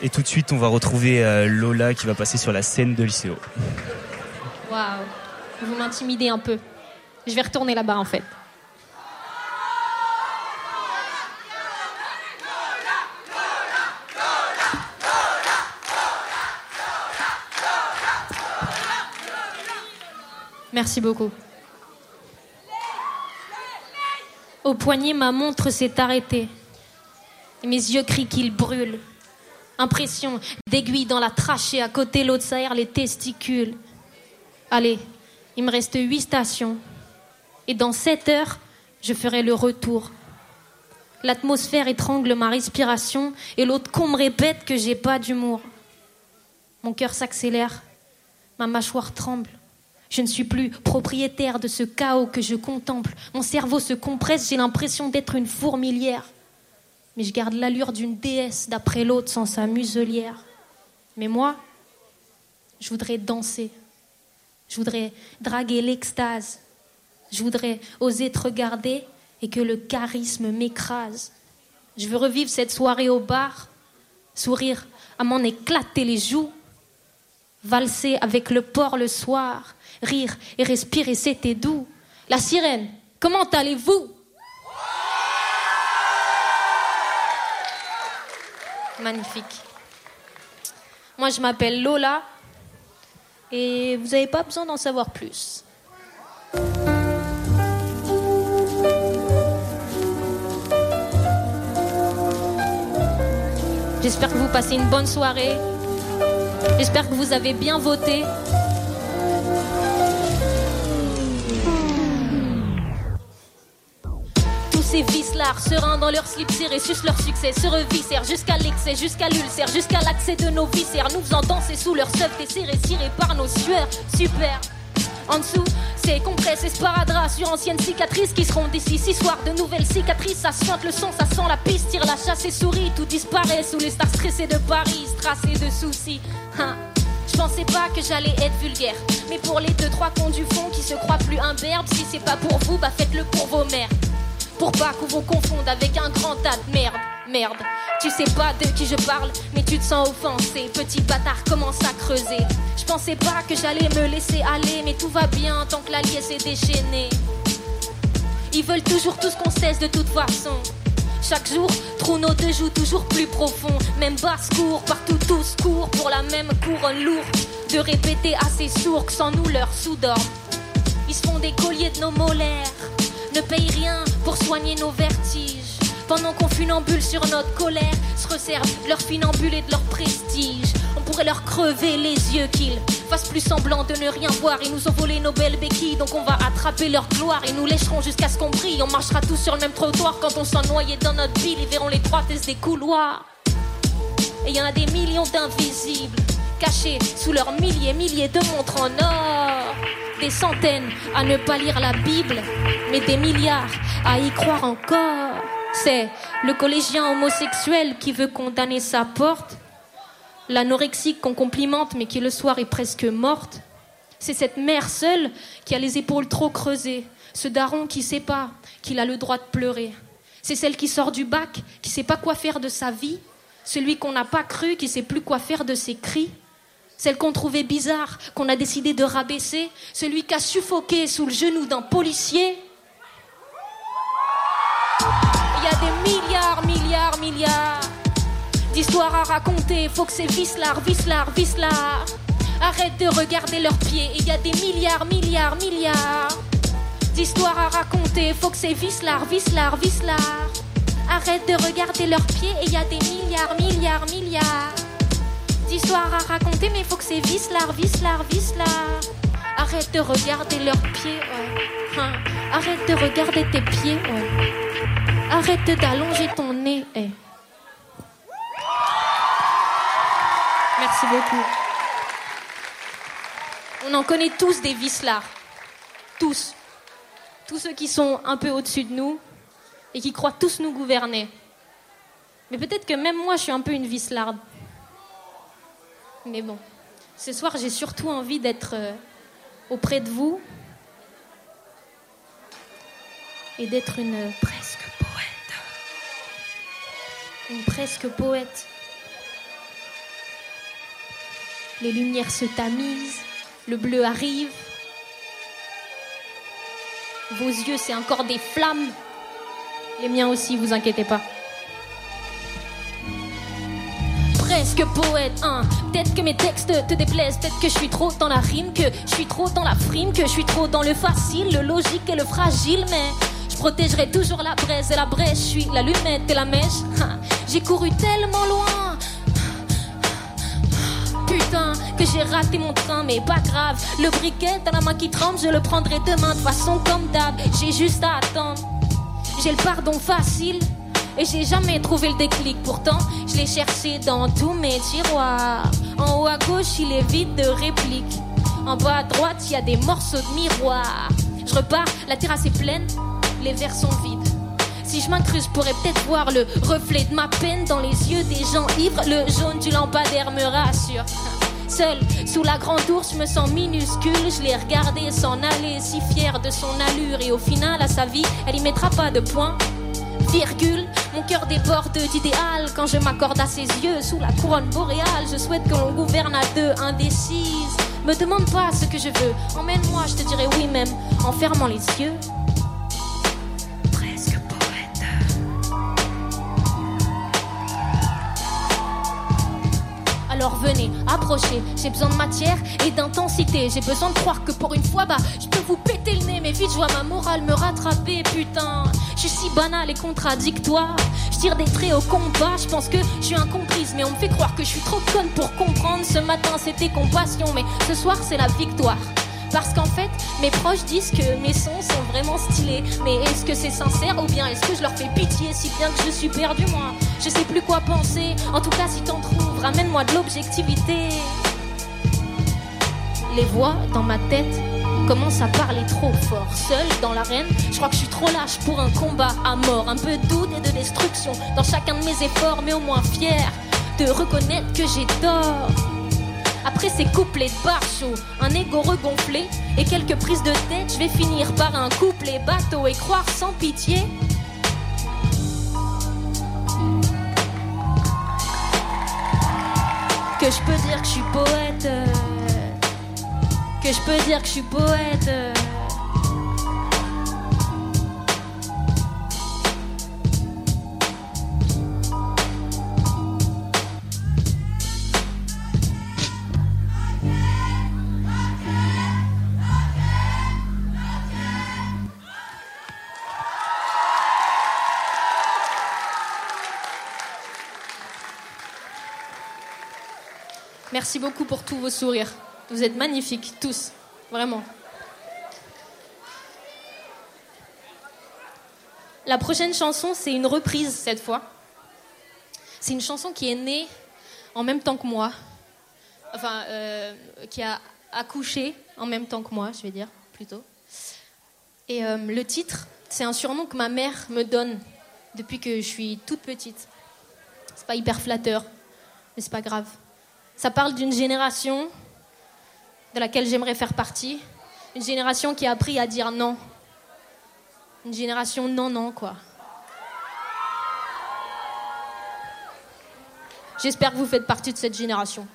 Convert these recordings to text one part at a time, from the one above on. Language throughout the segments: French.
Et tout de suite, on va retrouver Lola qui va passer sur la scène de Lycéo. Waouh, vous m'intimidez un peu. Je vais retourner là-bas en fait. Merci beaucoup. Au poignet, ma montre s'est arrêtée. Et mes yeux crient qu'ils brûlent. Impression d'aiguille dans la trachée. À côté, l'autre s'aère les testicules. Allez, il me reste 8 stations. Et dans 7 heures, je ferai le retour. L'atmosphère étrangle ma respiration. Et l'autre con me répète que j'ai pas d'humour. Mon cœur s'accélère. Ma mâchoire tremble. Je ne suis plus propriétaire de ce chaos que je contemple. Mon cerveau se compresse, j'ai l'impression d'être une fourmilière. Mais je garde l'allure d'une déesse d'après l'autre sans sa muselière. Mais moi, je voudrais danser. Je voudrais draguer l'extase. Je voudrais oser te regarder et que le charisme m'écrase. Je veux revivre cette soirée au bar, sourire à m'en éclater les joues, valser avec le port le soir, rire et respirer, c'était doux. La sirène, comment allez-vous? Magnifique. Moi, je m'appelle Lola et vous n'avez pas besoin d'en savoir plus. J'espère que vous passez une bonne soirée. J'espère que vous avez bien voté. Ces vicelards, sereins dans leur slip serré, sucent leur succès, se reviscèrent jusqu'à l'excès, jusqu'à l'ulcère, jusqu'à l'accès de nos viscères, nous faisant danser sous leur seuf desserré, cirés par nos sueurs. Super. En dessous, c'est compresse et sparadrap sur anciennes cicatrices qui seront d'ici 6 soirs de nouvelles cicatrices. Ça suinte le son, ça sent la piste, tire la chasse et sourit, tout disparaît sous les stars stressées de Paris, strassées de soucis. Je pensais pas que j'allais être vulgaire, mais pour les 2-3 cons du fond qui se croient plus imberbes, si c'est pas pour vous, bah faites-le pour vos mères. Pour pas qu'on vous confonde avec un grand tas de merde. Merde, tu sais pas de qui je parle, mais tu te sens offensé. Petit bâtard commence à creuser. Je pensais pas que j'allais me laisser aller, mais tout va bien tant que la liesse est déchaînée. Ils veulent toujours tous qu'on cesse de toute façon. Chaque jour, trou nos 2 joues toujours plus profond. Même basse-cour, partout tous courent pour la même couronne lourde. De répéter assez sourd que sans nous leur sous-dorment. Ils se font des colliers de nos molaires, ne payent rien pour soigner nos vertiges. Pendant qu'on funambule sur notre colère, se resservent leur funambule et de leur prestige. On pourrait leur crever les yeux qu'ils fassent plus semblant de ne rien voir. Ils nous ont volé nos belles béquilles, donc on va attraper leur gloire. Ils nous lécheront jusqu'à ce qu'on brille. On marchera tous sur le même trottoir quand on s'en noyait dans notre ville. Ils verront l'étroitesse des couloirs. Et il y en a des millions d'invisibles cachés sous leurs milliers de montres en or. Des centaines à ne pas lire la Bible, mais des milliards à y croire encore. C'est le collégien homosexuel qui veut condamner sa porte, l'anorexique qu'on complimente mais qui le soir est presque morte. C'est cette mère seule qui a les épaules trop creusées, ce daron qui sait pas qu'il a le droit de pleurer. C'est celle qui sort du bac, qui sait pas quoi faire de sa vie, celui qu'on n'a pas cru, qui sait plus quoi faire de ses cris. Celle qu'on trouvait bizarre, qu'on a décidé de rabaisser, celui qui a suffoqué sous le genou d'un policier. Il y a des milliards d'histoires à raconter. Faut que c'est vicelard. Arrête de regarder leurs pieds. Il y a des milliards d'histoires à raconter. Faut que c'est vicelard. Arrête de regarder leurs pieds. Il y a des milliards d'histoires à raconter, mais faut que c'est vicelard. Arrête de regarder leurs pieds, ouais. Arrête de regarder tes pieds, ouais. Arrête d'allonger ton nez, eh. Merci beaucoup. On en connaît tous des vicelards. Tous. Tous ceux qui sont un peu au-dessus de nous et qui croient tous nous gouverner. Mais peut-être que même moi, je suis un peu une vicelarde. Mais bon, ce soir, j'ai surtout envie d'être auprès de vous et d'être une presque poète. Une presque poète. Les lumières se tamisent, le bleu arrive. Vos yeux, c'est encore des flammes. Les miens aussi, vous inquiétez pas. Presque poète, hein. Peut-être que mes textes te déplaisent, peut-être que je suis trop dans la rime, que je suis trop dans la frime, que je suis trop dans le facile, le logique et le fragile, mais je protégerai toujours la braise et la brèche, je suis la lunette et la mèche. J'ai couru tellement loin, putain, que j'ai raté mon train, mais pas grave. Le briquet dans la main qui tremble, je le prendrai demain de façon comme d'hab. J'ai juste à attendre, j'ai le pardon facile. Et j'ai jamais trouvé le déclic, pourtant je l'ai cherché dans tous mes tiroirs. En haut à gauche il est vide de répliques, en bas à droite il y a des morceaux de miroir. Je repars, la terrasse est pleine, les verres sont vides. Si je m'incruste, je pourrais peut-être voir le reflet de ma peine dans les yeux des gens ivres. Le jaune du lampadaire me rassure. Seul, sous la grande ours, je me sens minuscule. Je l'ai regardé s'en aller, si fière de son allure. Et au final, à sa vie, elle y mettra pas de point, virgule. Mon cœur déborde d'idéal quand je m'accorde à ses yeux. Sous la couronne boréale, je souhaite que l'on gouverne à deux, indécise. Me demande pas ce que je veux, emmène-moi, je te dirai oui même, en fermant les yeux. Presque poète. Alors venez, approchez, j'ai besoin de matière et d'intensité. J'ai besoin de croire que pour une fois, je peux vous péter le nez. Mais vite, je vois ma morale me rattraper, putain. Je suis si banal et contradictoire. Je tire des traits au combat, je pense que je suis incomprise. Mais on me fait croire que je suis trop conne pour comprendre. Ce matin, c'était compassion, mais ce soir, c'est la victoire. Parce qu'en fait, mes proches disent que mes sons sont vraiment stylés. Mais est-ce que c'est sincère ou bien est-ce que je leur fais pitié si bien que je suis perdu, moi? Je sais plus quoi penser. En tout cas, si t'en trouves, ramène-moi de l'objectivité. Les voix dans ma tête commencent à parler trop fort. Seule dans l'arène, je crois que je suis trop lâche pour un combat à mort. Un peu de doute et de destruction dans chacun de mes efforts, mais au moins fier de reconnaître que j'ai tort. Après ces couplets de bar chaud, un ego regonflé et quelques prises de tête, je vais finir par un couplet bateau et croire sans pitié que je peux dire que je suis poète, que je peux dire que je suis poète. Merci beaucoup pour tous vos sourires. Vous êtes magnifiques, tous. Vraiment. La prochaine chanson, c'est une reprise, cette fois. C'est une chanson qui est née en même temps que moi. Enfin, qui a accouché en même temps que moi, je vais dire, plutôt. Et le titre, c'est un surnom que ma mère me donne depuis que je suis toute petite. C'est pas hyper flatteur, mais c'est pas grave. Ça parle d'une génération de laquelle j'aimerais faire partie. Une génération qui a appris à dire non. Une génération non, quoi. J'espère que vous faites partie de cette génération.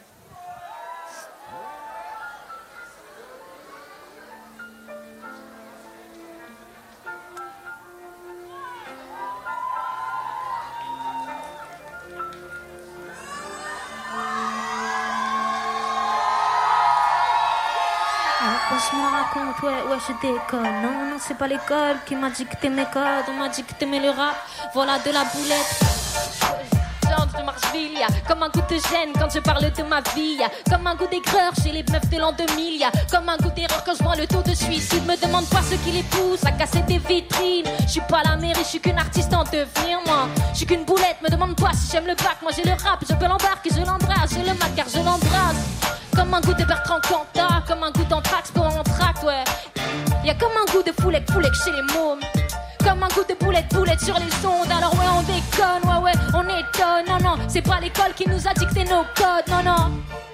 Je me raconte, ouais, je déconne. Non, c'est pas l'école qui m'a dicté mes codes. On m'a dicté mes le rap, voilà de la boulette. Georges de Marcheville, comme un goût de gêne quand je parle de ma vie. Comme un goût d'aigreur chez les meufs de l'an 2000. Comme un goût d'erreur quand je vois le taux de suicide. Me demande pas ce qui les pousse à casser des vitrines. Je suis pas la mairie, je suis qu'une artiste en devenir, moi. Je suis qu'une boulette, me demande pas si j'aime le bac. Moi j'ai le rap, je peux l'embarquer, je l'embrasse. J'ai le mac car je l'embrasse. Comme un goût de Bertrand Cantat, comme un goût d'Anthrax pour un tract, ouais. Y'a comme un goût de foulec chez les mômes. Comme un goût de boulette sur les ondes. Alors ouais, on déconne, ouais, on étonne. Non, c'est pas l'école qui nous a dicté nos codes, non.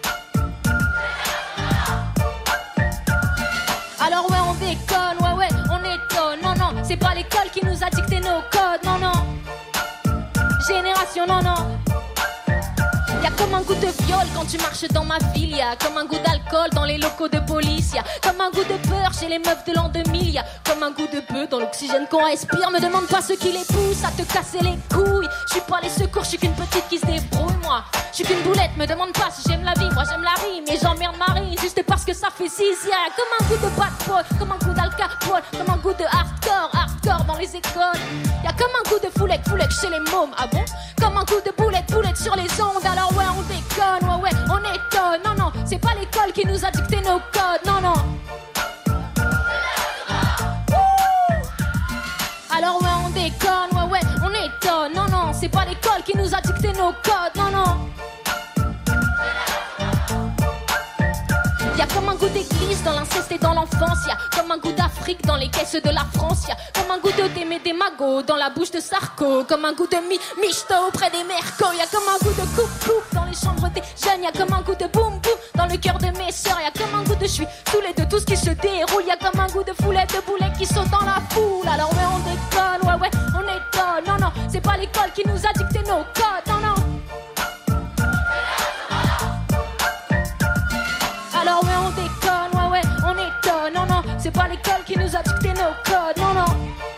Alors ouais, on déconne, ouais, on étonne. Non, c'est pas l'école qui nous a dicté nos codes, non. Génération, non. Y'a comme un goût de viol quand tu marches dans ma ville. Y'a comme un goût d'alcool dans les locaux de police. Y'a comme un goût de peur chez les meufs de l'an 2000. Y'a comme un goût de bœuf dans l'oxygène qu'on respire. Me demande pas ce qui les pousse à te casser les couilles. Je suis pas les secours, je suis qu'une petite qui se débrouille moi. Je suis qu'une boulette, me demande pas si j'aime la vie. Moi j'aime la rime et j'emmerde Marie juste parce que ça fait 6. Y'a comme un goût de bad boy, comme un goût d'alcapol, comme un goût de hardcore dans les écoles. Y'a comme un goût de foulec chez les mômes. Ah bon? Comme un goût de boulette sur les ondes. Alors ouais on déconne, ouais on étonne. Non non, c'est pas l'école qui nous a dicté nos codes. Non non. Alors ouais on déconne, ouais on étonne. Non non, c'est pas l'école qui nous a dicté nos codes. Non non. Y'a comme un goût d'église dans l'inceste et dans l'enfance. Y'a comme un goût d'Afrique dans les caisses de la France. Y'a comme un goût de d'aimer des magots dans la bouche de Sarko. Comme un goût de michto auprès des mercos. Y'a comme un goût de coupe dans les chambres des jeunes. Y'a comme un goût de boum boum dans le cœur de mes sœurs. Y'a comme un goût de je suis saoulé de tout ce qui se déroule. Y'a comme un goût de foulette de boulet qui saute dans la foule. Alors ouais on déconne, ouais on étonne. Non non, c'est pas l'école qui nous a dicté nos codes. Non non. Alors ouais on déconne, ouais on étonne. Non non, c'est pas l'école qui nous a dicté nos codes. Non non.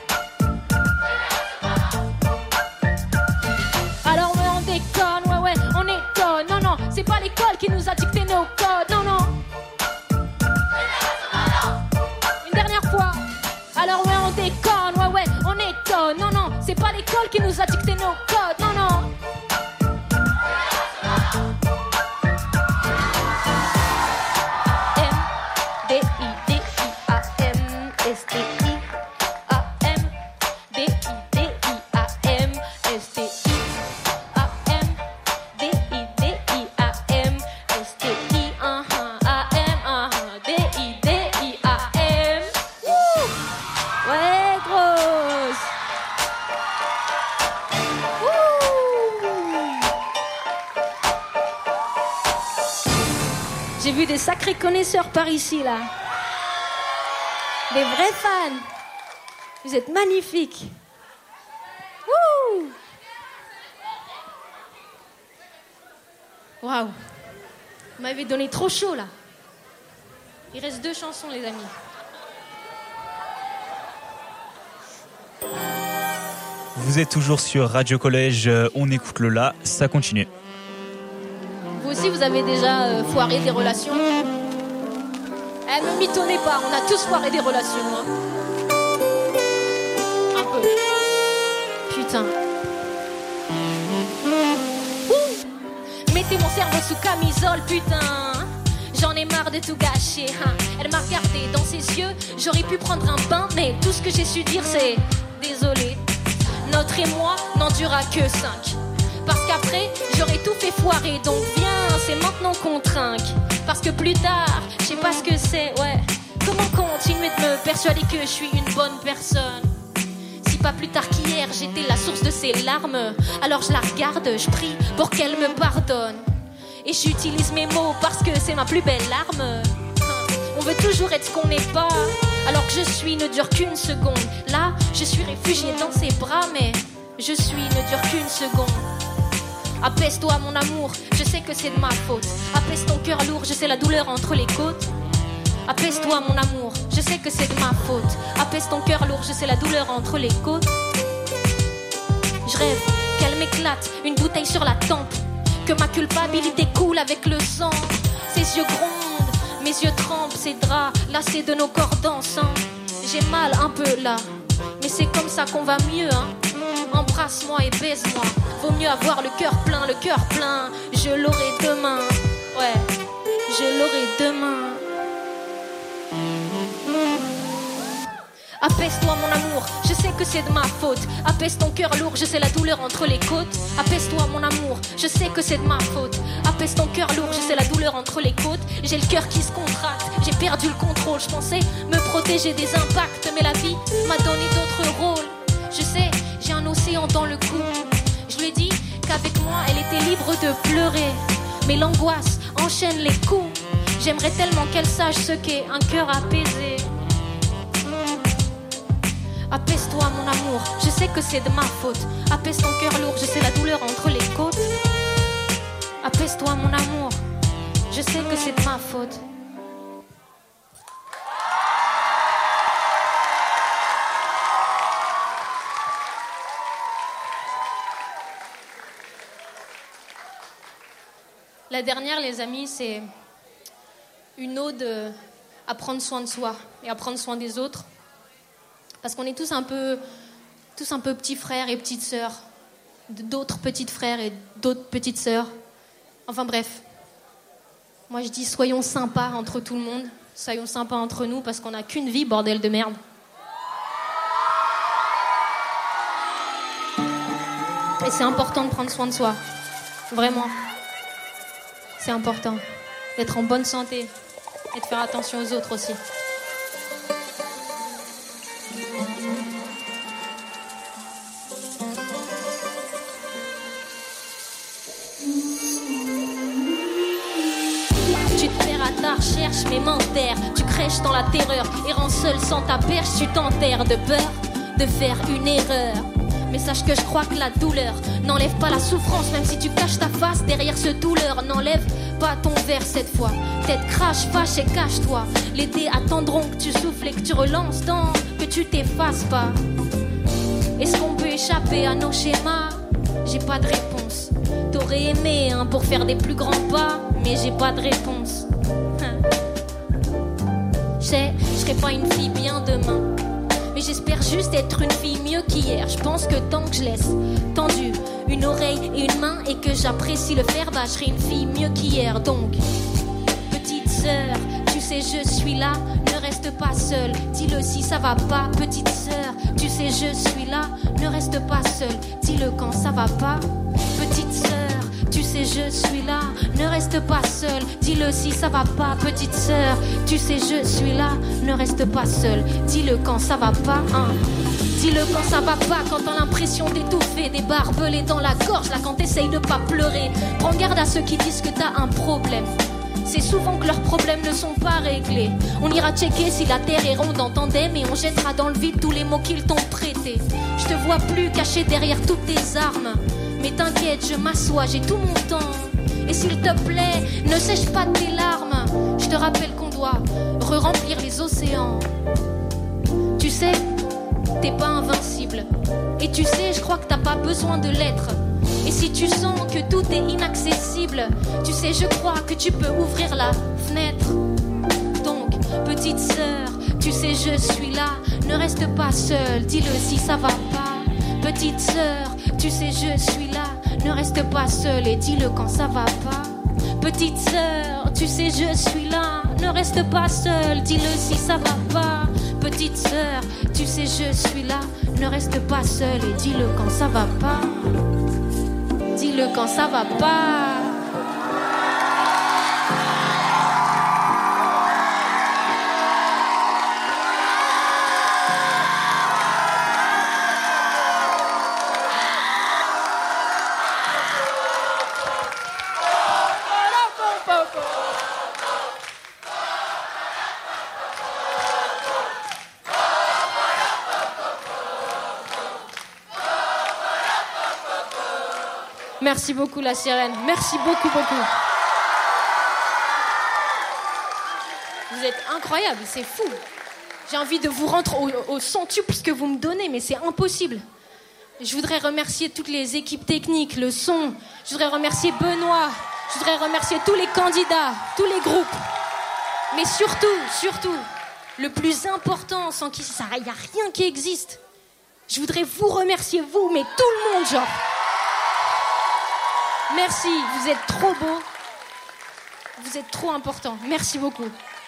Alors ouais on déconne, ouais on étonne. Non non, c'est pas l'école qui nous a dicté nos codes. Non non. Une dernière fois. Alors ouais on déconne, ouais on étonne. Non non, c'est pas l'école qui nous a dicté nos codes. Non non. J'ai vu des sacrés connaisseurs par ici, là. Des vrais fans. Vous êtes magnifiques. Wouh! Waouh! Vous m'avez donné trop chaud, là. Il reste 2 chansons, les amis. Vous êtes toujours sur Radio Collège, on écoute Lola, ça continue. Vous aussi, vous avez déjà foiré des relations? Me mitonnez pas, on a tous foiré des relations. Hein. Un peu. Putain. Ouh. Mettez mon cerveau sous camisole, putain. J'en ai marre de tout gâcher. Hein. Elle m'a regardé dans ses yeux, j'aurais pu prendre un bain, mais tout ce que j'ai su dire c'est désolé. Notre émoi n'en durera que 5. Parce qu'après, j'aurais tout fait foirer. Donc viens, c'est maintenant qu'on trinque. Parce que plus tard, je sais pas ce que c'est, ouais. Comment continuer de me persuader que je suis une bonne personne? Si pas plus tard qu'hier, j'étais la source de ses larmes. Alors je la regarde, je prie pour qu'elle me pardonne. Et j'utilise mes mots parce que c'est ma plus belle arme. On veut toujours être ce qu'on n'est pas. Alors que je suis ne dure qu'une seconde. Là, je suis réfugiée dans ses bras, mais je suis ne dure qu'une seconde. Apaise-toi mon amour, je sais que c'est de ma faute. Apaise ton cœur lourd, je sais la douleur entre les côtes. Apaise-toi mon amour, je sais que c'est de ma faute. Apaise ton cœur lourd, je sais la douleur entre les côtes. Je rêve qu'elle m'éclate, une bouteille sur la tempe. Que ma culpabilité coule avec le sang. Ses yeux grondent, mes yeux trempent, ses draps lassés de nos corps dansants. J'ai mal un peu là, mais c'est comme ça qu'on va mieux, hein. Embrasse-moi et baise-moi. Vaut mieux avoir le cœur plein, le cœur plein. Je l'aurai demain, ouais, je l'aurai demain. Apaise-toi mon amour, je sais que c'est de ma faute. Apaise ton cœur lourd, je sais la douleur entre les côtes. Apaise-toi mon amour, je sais que c'est de ma faute. Apaise ton cœur lourd, je sais la douleur entre les côtes. J'ai le cœur qui se contracte, j'ai perdu le contrôle. Je pensais me protéger des impacts, mais la vie m'a donné d'autres rôles. Je sais, j'ai un océan dans le cou. Je lui ai dit qu'avec moi elle était libre de pleurer. Mais l'angoisse enchaîne les coups. J'aimerais tellement qu'elle sache ce qu'est un cœur apaisé. Apaise-toi mon amour, je sais que c'est de ma faute. Apaise ton cœur lourd, je sais la douleur entre les côtes. Apaise-toi mon amour, je sais que c'est de ma faute. La dernière, les amis, c'est une ode à prendre soin de soi et à prendre soin des autres. Parce qu'on est tous un peu petits frères et petites sœurs, d'autres petites frères et d'autres petites sœurs. Enfin bref, moi je dis soyons sympas entre tout le monde, soyons sympas entre nous parce qu'on n'a qu'une vie, bordel de merde. Et c'est important de prendre soin de soi, vraiment. C'est important d'être en bonne santé et de faire attention aux autres aussi. Tu te perds à ta recherche, mais m'enterre. Tu crèches dans la terreur, errant seul sans ta perche, tu t'enterres de peur de faire une erreur. Mais sache que je crois que la douleur n'enlève pas la souffrance, même si tu caches ta face derrière ce douleur. N'enlève pas ton verre cette fois. Tête crache, fâche et cache-toi. Les dés attendront que tu souffles et que tu relances tant que tu t'effaces pas. Est-ce qu'on peut échapper à nos schémas? J'ai pas de réponse. T'aurais aimé pour faire des plus grands pas, mais j'ai pas de réponse. Je serai pas une fille bien demain, mais j'espère juste être une fille mieux qu'hier. Je pense que tant que je laisse tendu une oreille et une main et que j'apprécie le faire, je serai une fille mieux qu'hier. Donc, petite sœur, tu sais je suis là, ne reste pas seule. Dis-le si ça va pas, petite sœur, tu sais je suis là, ne reste pas seule. Dis-le quand ça va pas, petite sœur, tu sais je suis là, ne reste pas seule. Dis-le si ça va pas, petite sœur, tu sais je suis là, ne reste pas seule. Dis-le quand ça va pas, hein. Dis-le quand ça va pas, quand t'as l'impression d'étouffer, des barbelés dans la gorge, là quand t'essayes de pas pleurer. Prends garde à ceux qui disent que t'as un problème. C'est souvent que leurs problèmes ne sont pas réglés. On ira checker si la terre est ronde en tandem et on jettera dans le vide tous les mots qu'ils t'ont prêtés. Je te vois plus caché derrière toutes tes armes, mais t'inquiète, je m'assois, j'ai tout mon temps. Et s'il te plaît, ne sèche pas tes larmes. Je te rappelle qu'on doit re-remplir les océans. Tu sais, t'es pas invincible. Et tu sais, je crois que t'as pas besoin de l'être. Et si tu sens que tout est inaccessible, tu sais, je crois que tu peux ouvrir la fenêtre. Donc, petite sœur, tu sais, je suis là, ne reste pas seule, dis-le si ça va pas. Petite sœur, tu sais, je suis là, ne reste pas seule et dis-le quand ça va pas. Petite sœur, tu sais, je suis là, ne reste pas seule, dis-le si ça va pas. Petite sœur, tu sais, je suis là, ne reste pas seule et dis-le quand ça va pas. Dis-le quand ça va pas. Merci beaucoup la sirène, merci beaucoup, beaucoup. Vous êtes incroyables, c'est fou. J'ai envie de vous rendre au centuple ce que vous me donnez, mais c'est impossible. Je voudrais remercier toutes les équipes techniques, le son. Je voudrais remercier Benoît. Je voudrais remercier tous les candidats, tous les groupes. Mais surtout, le plus important, sans qui il n'y a rien qui existe. Je voudrais vous remercier, vous, mais tout le monde, genre. Merci, vous êtes trop beaux. Vous êtes trop importants. Merci beaucoup.